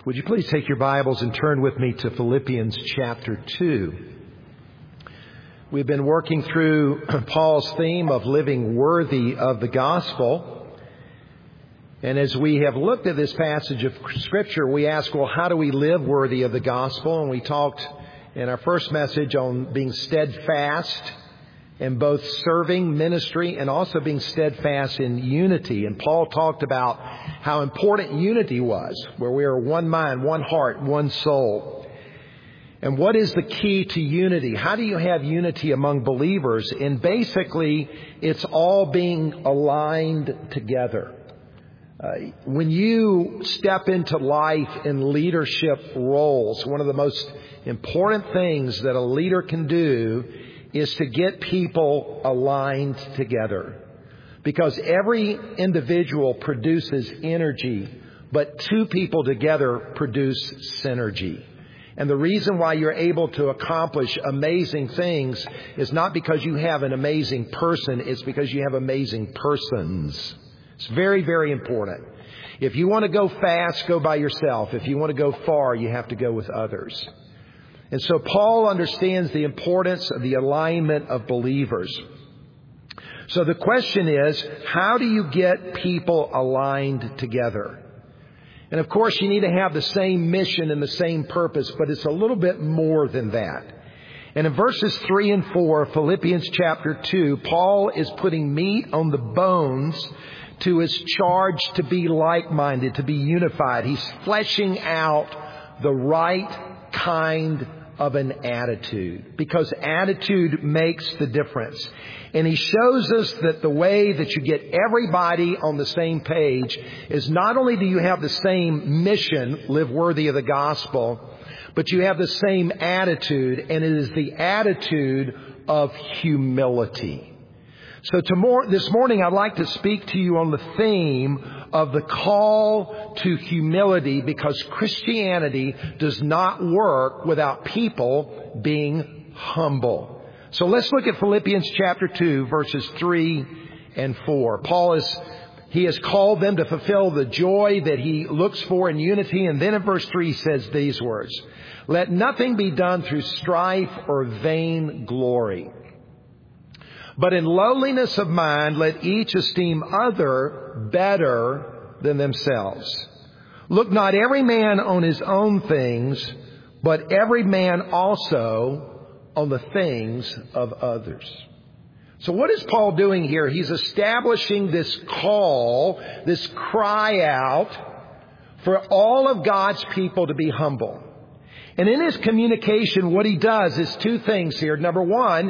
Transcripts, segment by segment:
Would you please take your Bibles and turn with me to Philippians chapter 2. We've been working through Paul's theme of living worthy of the gospel. And as we have looked at this passage of Scripture, we ask, well, how do we live worthy of the gospel? And we talked in our first message on being steadfast in both serving ministry and also being steadfast in unity. And Paul talked about how important unity was, where we are one mind, one heart, one soul. And what is the key to unity? How do you have unity among believers? And basically, it's all being aligned together. When you step into life in leadership roles, one of the most important things that a leader can do is to get people aligned together. Because every individual produces energy, but two people together produce synergy. And the reason why you're able to accomplish amazing things is not because you have an amazing person, it's because you have amazing persons. It's very, very important. If you want to go fast, go by yourself. If you want to go far, you have to go with others. And so Paul understands the importance of the alignment of believers. So the question is, how do you get people aligned together? And of course, you need to have the same mission and the same purpose, but it's a little bit more than that. And in verses 3 and 4, Philippians chapter 2, Paul is putting meat on the bones to his charge to be like-minded, to be unified. He's fleshing out the right kind of an attitude, because attitude makes the difference. And he shows us that the way that you get everybody on the same page is not only do you have the same mission, live worthy of the gospel, but you have the same attitude, and it is the attitude of humility. So this morning I'd like to speak to you on the theme of the call to humility, because Christianity does not work without people being humble. So let's look at Philippians chapter 2, verses 3 and 4. He has called them to fulfill the joy that he looks for in unity. And then in verse 3 he says these words, "Let nothing be done through strife or vain glory, but in lowliness of mind, let each esteem other better than themselves. Look not every man on his own things, but every man also on the things of others." So what is Paul doing here? He's establishing this call, this cry out for all of God's people to be humble. And in his communication, what he does is two things here. Number one,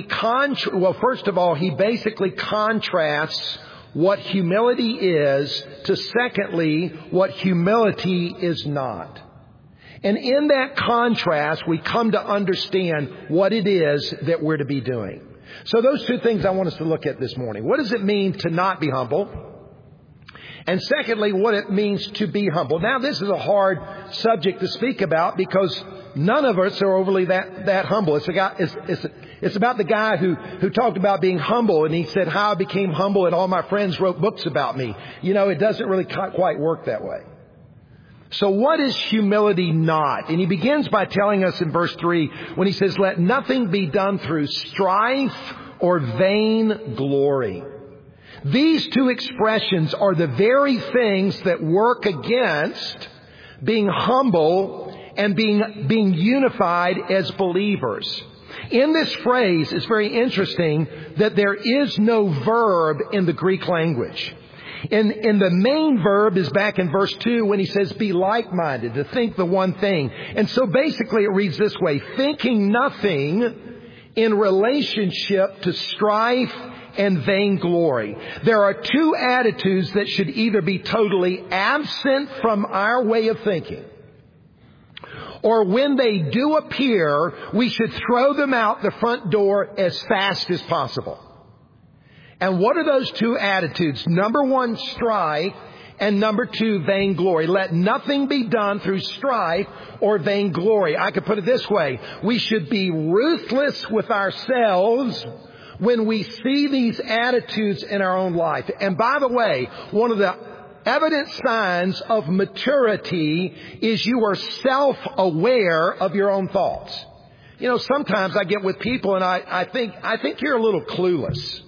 first of all, he basically contrasts what humility is to, secondly, what humility is not. And in that contrast, we come to understand what it is that we're to be doing. So those two things I want us to look at this morning. What does it mean to not be humble? And secondly, what it means to be humble. Now, this is a hard subject to speak about because none of us are overly that humble. It's about the guy who talked about being humble, and he said, "How I became humble, and all my friends wrote books about me." You know, it doesn't really quite work that way. So what is humility not? And he begins by telling us in verse 3 when he says, "Let nothing be done through strife or vain glory." These two expressions are the very things that work against being humble and being unified as believers. In this phrase, it's very interesting that there is no verb in the Greek language. In the main verb is back in verse 2 when he says, "Be like-minded," to think the one thing. And so basically it reads this way, "Thinking nothing in relationship to strife and vainglory." There are two attitudes that should either be totally absent from our way of thinking, or when they do appear, we should throw them out the front door as fast as possible. And what are those two attitudes? Number one, strife, and number two, vainglory. Let nothing be done through strife or vainglory. I could put it this way. We should be ruthless with ourselves when we see these attitudes in our own life. And by the way, one of the evident signs of maturity is you are self-aware of your own thoughts. You know, sometimes I get with people and I think you're a little clueless.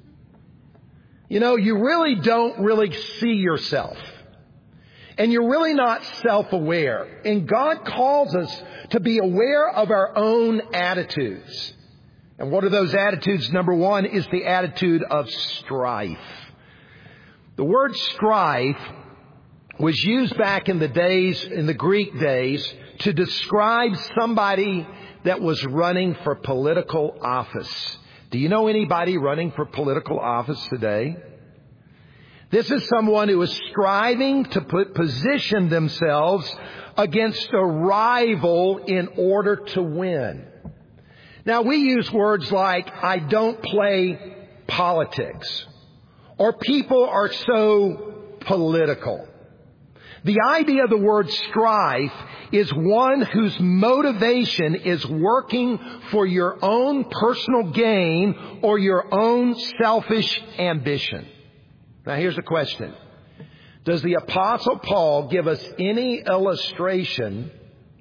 You know, you really don't really see yourself. And you're really not self-aware. And God calls us to be aware of our own attitudes. And what are those attitudes? Number one is the attitude of strife. The word strife was used back in the Greek days, to describe somebody that was running for political office. Do you know anybody running for political office today? This is someone who is striving to position themselves against a rival in order to win. Now, we use words like, I don't play politics, or people are so political. The idea of the word strife is one whose motivation is working for your own personal gain or your own selfish ambition. Now, here's the question. Does the Apostle Paul give us any illustration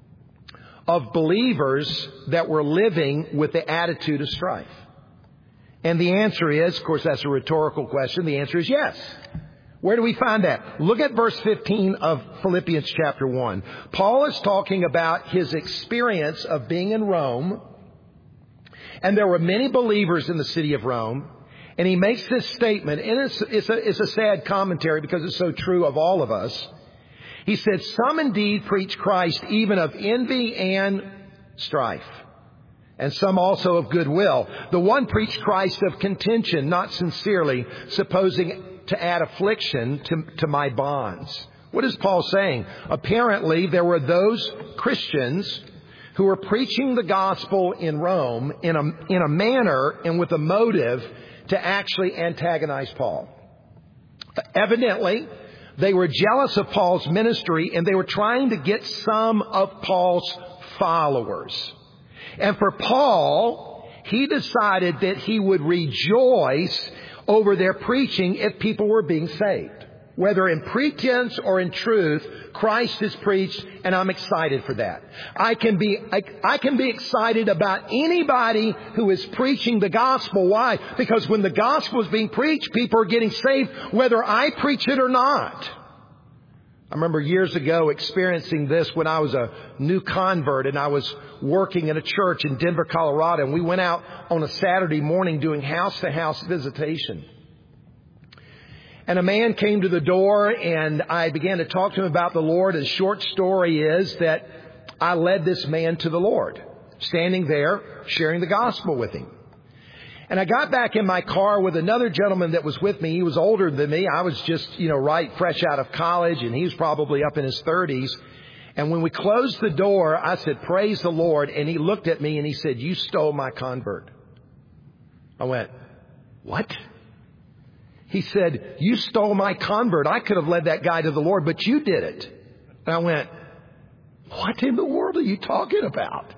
of believers that were living with the attitude of strife? And the answer is, of course, that's a rhetorical question. The answer is yes. Where do we find that? Look at verse 15 of Philippians chapter 1. Paul is talking about his experience of being in Rome. And there were many believers in the city of Rome. And he makes this statement, and it's a sad commentary because it's so true of all of us. He said, some indeed preach Christ even of envy and strife, and some also of goodwill. The one preached Christ of contention, not sincerely, supposing to add affliction to my bonds. What is Paul saying? Apparently, there were those Christians who were preaching the gospel in Rome in a manner and with a motive to actually antagonize Paul. Evidently, they were jealous of Paul's ministry, and they were trying to get some of Paul's followers. And for Paul, he decided that he would rejoice over their preaching if people were being saved. Whether in pretense or in truth, Christ is preached, and I'm excited for that. I can be excited about anybody who is preaching the gospel. Why? Because when the gospel is being preached, people are getting saved, whether I preach it or not. I remember years ago experiencing this when I was a new convert, and I was working in a church in Denver, Colorado, and we went out on a Saturday morning doing house-to-house visitation. And a man came to the door, and I began to talk to him about the Lord. And the short story is that I led this man to the Lord, standing there, sharing the gospel with him. And I got back in my car with another gentleman that was with me. He was older than me. I was just, right fresh out of college, and he was probably up in his 30s. And when we closed the door, I said, praise the Lord. And he looked at me and he said, you stole my convert. I went, what? He said, you stole my convert. I could have led that guy to the Lord, but you did it. And I went, what in the world are you talking about?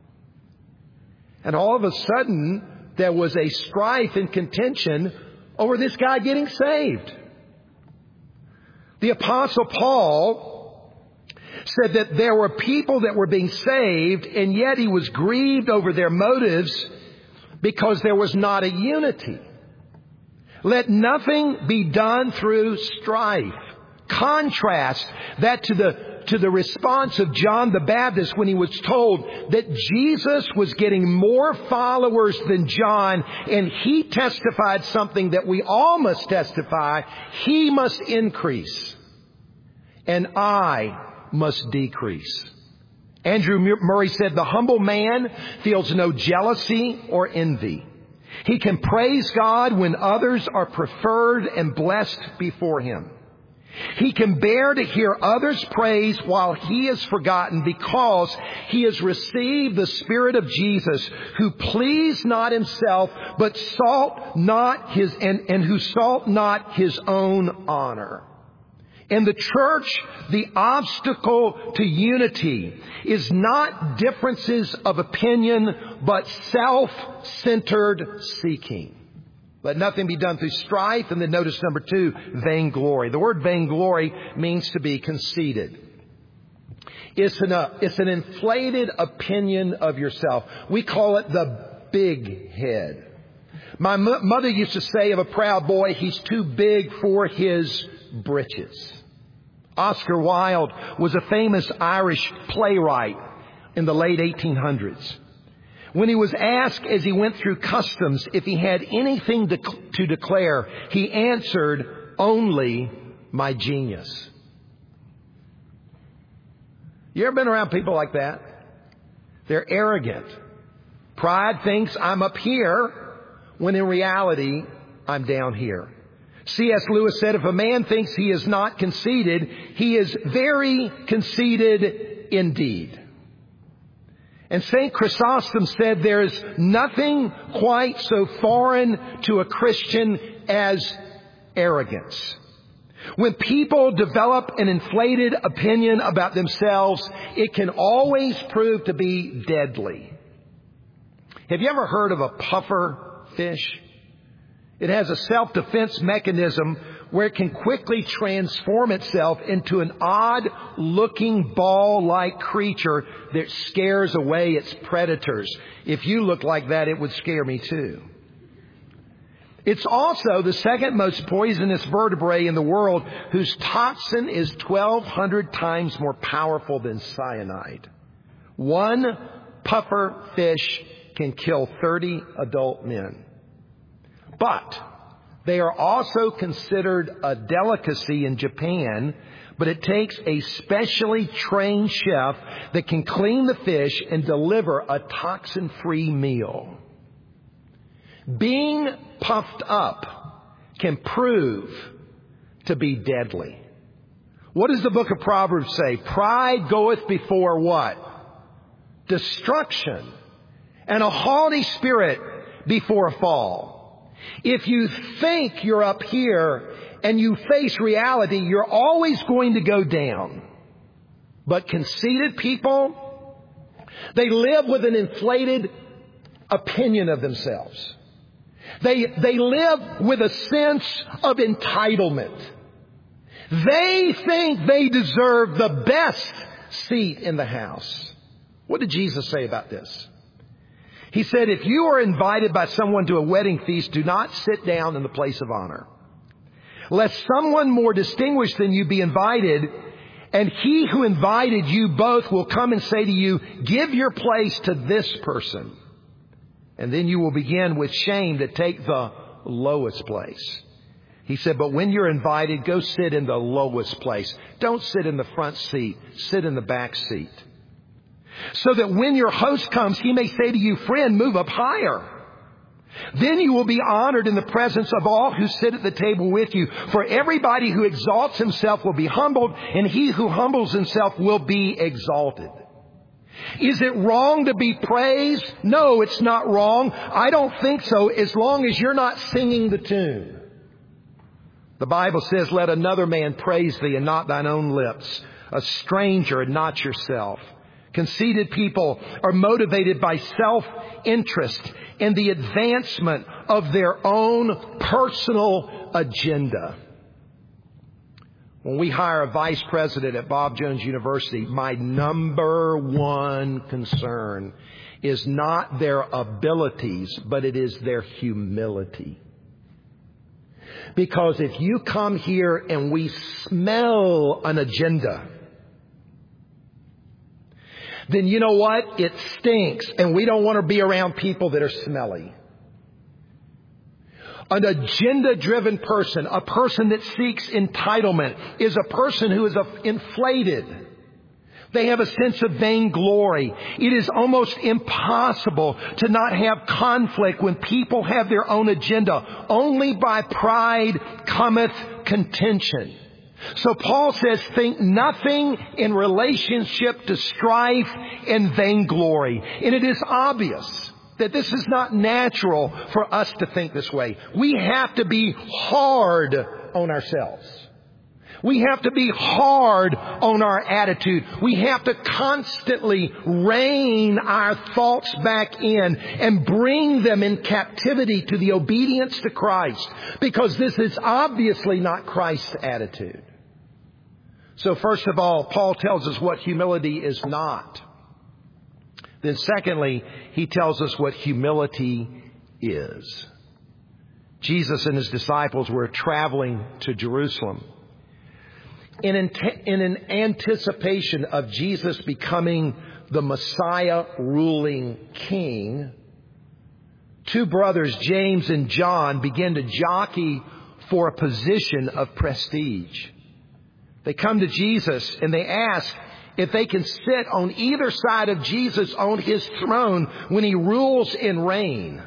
And all of a sudden, there was a strife and contention over this guy getting saved. The Apostle Paul said that there were people that were being saved, and yet he was grieved over their motives because there was not a unity. Let nothing be done through strife. Contrast that to the response of John the Baptist when he was told that Jesus was getting more followers than John, and he testified something that we all must testify. He must increase, and I must decrease. Andrew Murray said, the humble man feels no jealousy or envy. He can praise God when others are preferred and blessed before him. He can bear to hear others praise while he is forgotten, because he has received the Spirit of Jesus, who pleased not himself, but sought not his and who sought not his own honor. In the church, the obstacle to unity is not differences of opinion, but self-centered seeking. Let nothing be done through strife. And then notice number 2, vainglory. The word vainglory means to be conceited. It's an inflated opinion of yourself. We call it the big head. My mother used to say of a proud boy, he's too big for his britches. Oscar Wilde was a famous Irish playwright in the late 1800s. When he was asked as he went through customs if he had anything to declare, he answered, "Only my genius." You ever been around people like that? They're arrogant. Pride thinks I'm up here, when in reality, I'm down here. C.S. Lewis said, if a man thinks he is not conceited, he is very conceited indeed. And St. Chrysostom said there is nothing quite so foreign to a Christian as arrogance. When people develop an inflated opinion about themselves, it can always prove to be deadly. Have you ever heard of a puffer fish? It has a self-defense mechanism where it can quickly transform itself into an odd-looking ball-like creature that scares away its predators. If you look like that, it would scare me too. It's also the second most poisonous vertebrae in the world, whose toxin is 1,200 times more powerful than cyanide. One puffer fish can kill 30 adult men. But they are also considered a delicacy in Japan, but it takes a specially trained chef that can clean the fish and deliver a toxin-free meal. Being puffed up can prove to be deadly. What does the book of Proverbs say? Pride goeth before what? Destruction. And a haughty spirit before a fall. If you think you're up here and you face reality, you're always going to go down. But conceited people, they live with an inflated opinion of themselves. They live with a sense of entitlement. They think they deserve the best seat in the house. What did Jesus say about this? He said, if you are invited by someone to a wedding feast, do not sit down in the place of honor, lest someone more distinguished than you be invited, and he who invited you both will come and say to you, give your place to this person. And then you will begin with shame to take the lowest place. He said, but when you're invited, go sit in the lowest place. Don't sit in the front seat. Sit in the back seat. So that when your host comes, he may say to you, friend, move up higher. Then you will be honored in the presence of all who sit at the table with you. For everybody who exalts himself will be humbled, and he who humbles himself will be exalted. Is it wrong to be praised? No, it's not wrong. I don't think so, as long as you're not singing the tune. The Bible says, let another man praise thee and not thine own lips, a stranger and not yourself. Conceited people are motivated by self-interest and the advancement of their own personal agenda. When we hire a vice president at Bob Jones University, my number one concern is not their abilities, but it is their humility. Because if you come here and we smell an agenda, then you know what? It stinks, and we don't want to be around people that are smelly. An agenda-driven person, a person that seeks entitlement, is a person who is inflated. They have a sense of vainglory. It is almost impossible to not have conflict when people have their own agenda. Only by pride cometh contention. So Paul says, think nothing in relationship to strife and vainglory. And it is obvious that this is not natural for us to think this way. We have to be hard on ourselves. We have to be hard on our attitude. We have to constantly rein our thoughts back in and bring them in captivity to the obedience to Christ, because this is obviously not Christ's attitude. So first of all, Paul tells us what humility is not. Then secondly, he tells us what humility is. Jesus and his disciples were traveling to Jerusalem. In an anticipation of Jesus becoming the Messiah ruling king, two brothers, James and John, began to jockey for a position of prestige. They come to Jesus and they ask if they can sit on either side of Jesus on his throne when he rules and reigns.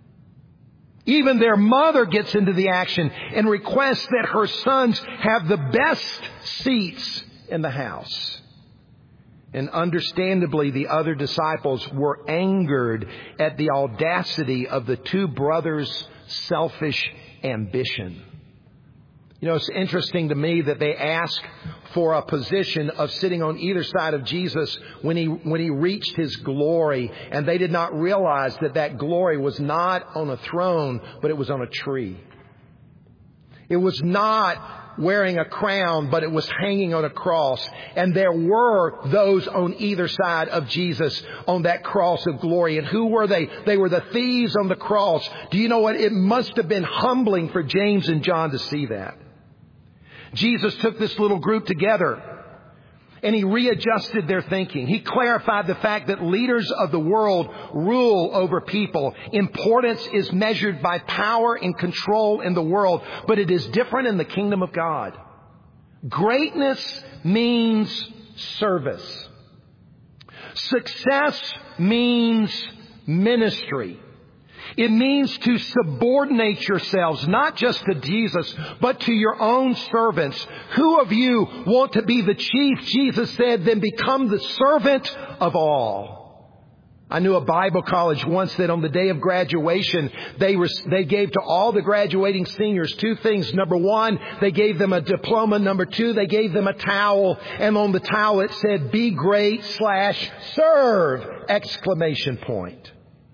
Even their mother gets into the action and requests that her sons have the best seats in the house. And understandably, the other disciples were angered at the audacity of the two brothers' selfish ambition. You know, it's interesting to me that they ask for a position of sitting on either side of Jesus when he reached his glory, and they did not realize that that glory was not on a throne, but it was on a tree. It was not wearing a crown, but it was hanging on a cross. And there were those on either side of Jesus on that cross of glory. And who were they? They were the thieves on the cross. Do you know what? It must have been humbling for James and John to see that. Jesus took this little group together and he readjusted their thinking. He clarified the fact that leaders of the world rule over people. Importance is measured by power and control in the world, but it is different in the kingdom of God. Greatness means service. Success means ministry. It means to subordinate yourselves, not just to Jesus, but to your own servants. Who of you want to be the chief? Jesus said, then become the servant of all. I knew a Bible college once that on the day of graduation, they gave to all the graduating seniors two things. Number one, they gave them a diploma. Number two, they gave them a towel. And on the towel it said, be great / serve! Exclamation point.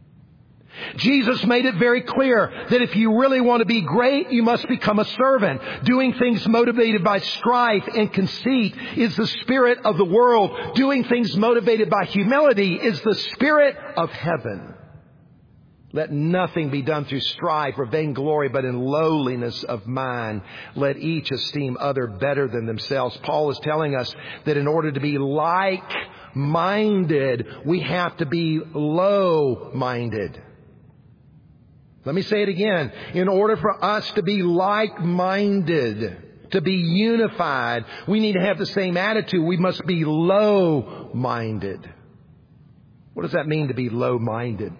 Jesus made it very clear that if you really want to be great, you must become a servant. Doing things motivated by strife and conceit is the spirit of the world. Doing things motivated by humility is the spirit of heaven. Let nothing be done through strife or vainglory, but in lowliness of mind. Let each esteem other better than themselves. Paul is telling us that in order to be like-minded, we have to be low-minded. Let me say it again. In order for us to be like-minded, to be unified, we need to have the same attitude. We must be low-minded. What does that mean to be low-minded?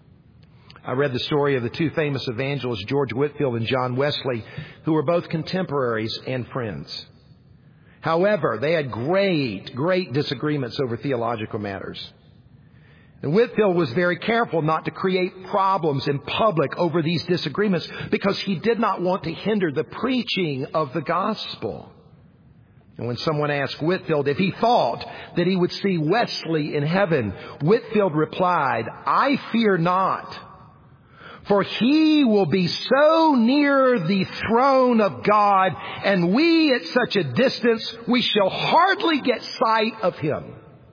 I read the story of the two famous evangelists, George Whitefield and John Wesley, who were both contemporaries and friends. However, they had great disagreements over theological matters. And Whitefield was very careful not to create problems in public over these disagreements because he did not want to hinder the preaching of the gospel. And when someone asked Whitefield if he thought that he would see Wesley in heaven, Whitefield replied, I fear not, for he will be so near the throne of God, and we at such a distance, we shall hardly get sight of him.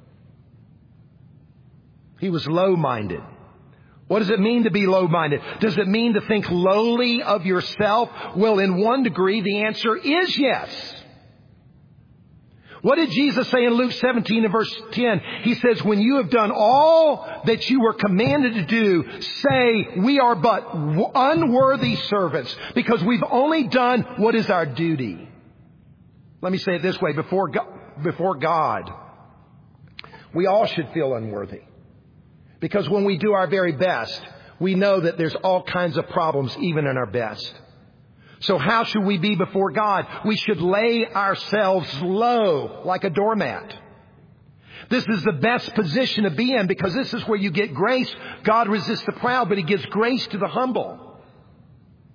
He was low-minded. What does it mean to be low-minded? Does it mean to think lowly of yourself? Well, in one degree, the answer is yes. What did Jesus say in Luke 17 and verse 10? He says, when you have done all that you were commanded to do, say, we are but unworthy servants, because we've only done what is our duty. Let me say it this way. Before God, we all should feel unworthy. Because when we do our very best, we know that there's all kinds of problems even in our best. So how should we be before God? We should lay ourselves low like a doormat. This is the best position to be in because this is where you get grace. God resists the proud, but He gives grace to the humble.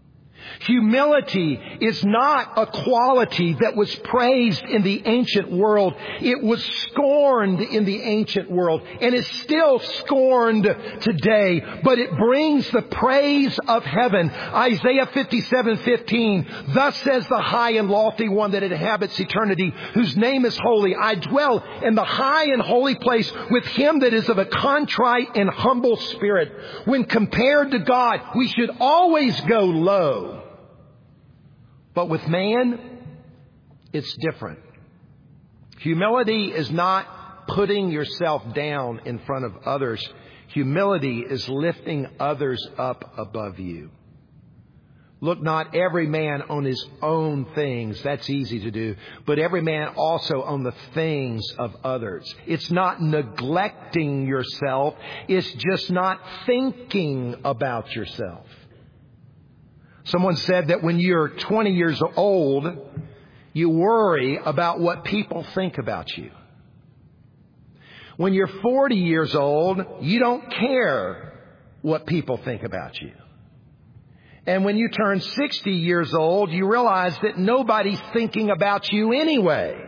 Humility is not a quality that was praised in the ancient world. It was scorned in the ancient world and is still scorned today, but it brings the praise of heaven. Isaiah 57:15, thus says the high and lofty one that inhabits eternity, whose name is holy. I dwell in the high and holy place with him that is of a contrite and humble spirit. When compared to God, we should always go low. But with man, it's different. Humility is not putting yourself down in front of others. Humility is lifting others up above you. Look not every man on his own things. That's easy to do. But every man also on the things of others. It's not neglecting yourself. It's just not thinking about yourself. Someone said that when you're 20 years old, you worry about what people think about you. When you're 40 years old, you don't care what people think about you. And when you turn 60 years old, you realize that nobody's thinking about you anyway.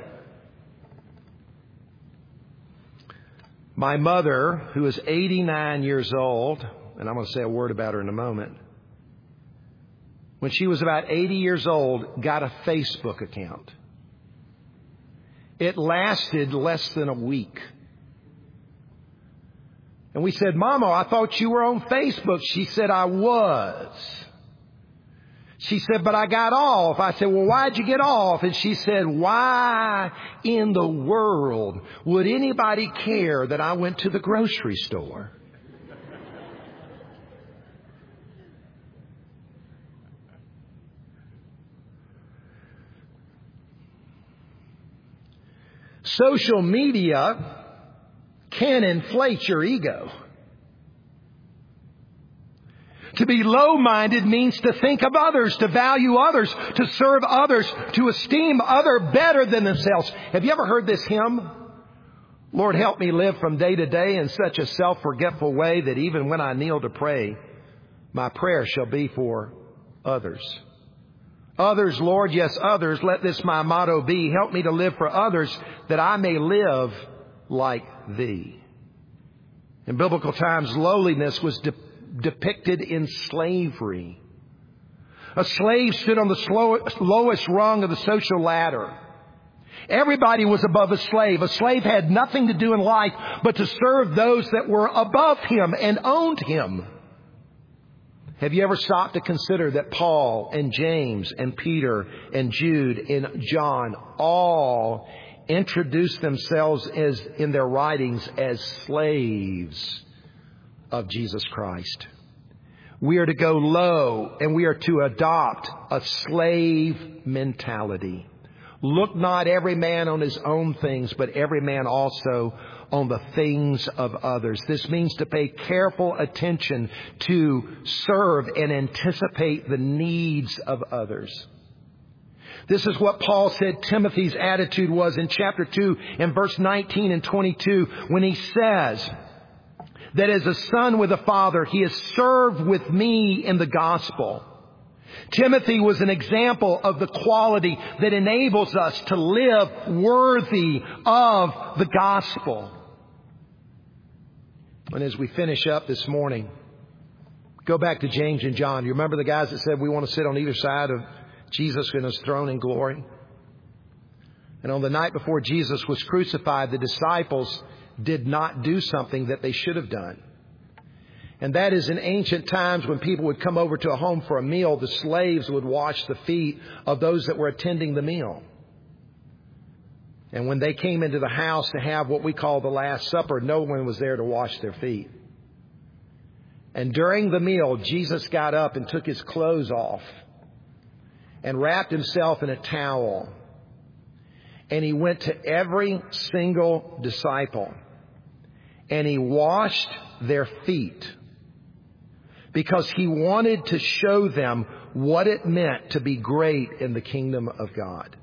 My mother, who is 89 years old, and I'm going to say a word about her in a moment, when she was about 80 years old, got a Facebook account. It lasted less than a week. And we said, Mama, I thought you were on Facebook. She said, I was. She said, but I got off. I said, well, why'd you get off? And she said, why in the world would anybody care that I went to the grocery store? Social media can inflate your ego. To be low-minded means to think of others, to value others, to serve others, to esteem others better than themselves. Have you ever heard this hymn? Lord, help me live from day to day in such a self-forgetful way that even when I kneel to pray, my prayer shall be for others. Others, Lord, yes, others, let this my motto be. Help me to live for others that I may live like Thee. In biblical times, lowliness was depicted in slavery. A slave stood on the lowest rung of the social ladder. Everybody was above a slave. A slave had nothing to do in life but to serve those that were above him and owned him. Have you ever stopped to consider that Paul and James and Peter and Jude and John all introduced themselves as in their writings as slaves of Jesus Christ? We are to go low and we are to adopt a slave mentality. Look not every man on his own things, but every man also on the things of others. This means to pay careful attention to serve and anticipate the needs of others. This is what Paul said Timothy's attitude was in chapter 2 in verse 19 and 22 when he says that as a son with a father, he has served with me in the gospel. Timothy was an example of the quality that enables us to live worthy of the gospel. And as we finish up this morning, go back to James and John. You remember the guys that said we want to sit on either side of Jesus in His throne in glory? And on the night before Jesus was crucified, the disciples did not do something that they should have done. And that is in ancient times when people would come over to a home for a meal, the slaves would wash the feet of those that were attending the meal. And when they came into the house to have what we call the Last Supper, no one was there to wash their feet. And during the meal, Jesus got up and took his clothes off and wrapped himself in a towel. And he went to every single disciple and he washed their feet because he wanted to show them what it meant to be great in the kingdom of God.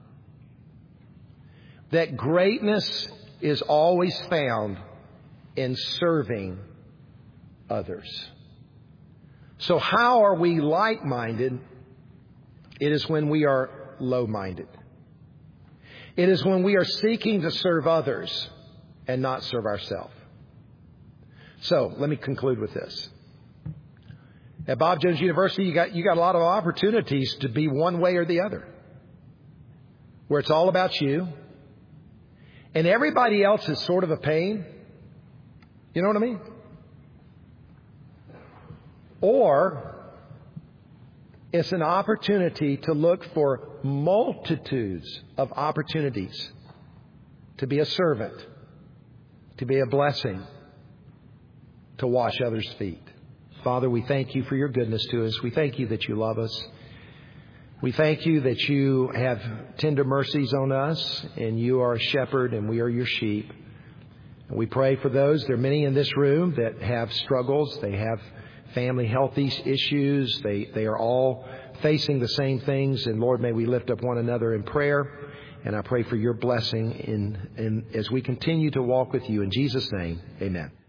That greatness is always found in serving others. So how are we like-minded It is when we are low-minded. It is when we are seeking to serve others and not serve ourselves. So, let me conclude with this. At Bob Jones University, you got a lot of opportunities to be one way or the other, where it's all about you, and everybody else is sort of a pain. You know what I mean? Or it's an opportunity to look for multitudes of opportunities to be a servant, to be a blessing, to wash others' feet. Father, we thank you for your goodness to us. We thank you that you love us. We thank you that you have tender mercies on us, and you are a shepherd and we are your sheep. And we pray for those. There are many in this room that have struggles. They have family health issues. They are all facing the same things. And Lord, may we lift up one another in prayer. And I pray for your blessing as we continue to walk with you. In Jesus' name, amen.